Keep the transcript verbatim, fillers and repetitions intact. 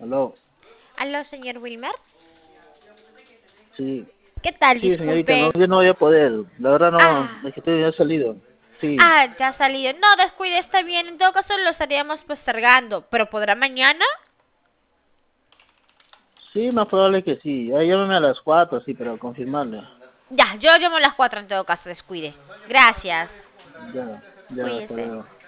Aló. Aló, señor Wilmer. Sí, ¿Qué tal? sí, señorita, no, Disculpe. yo no voy a poder. La verdad no, Ah, es que estoy ya salido. Sí, ah, ya ha salido. No, descuide, está bien. En todo caso lo estaríamos postergando. ¿Pero podrá mañana? sí, más probable que sí. Ya llámame a las cuatro, sí, pero confirmarle. Ya, yo llamo a las cuatro en todo caso, descuide. Gracias. Ya, ya, hasta Cuídese. luego.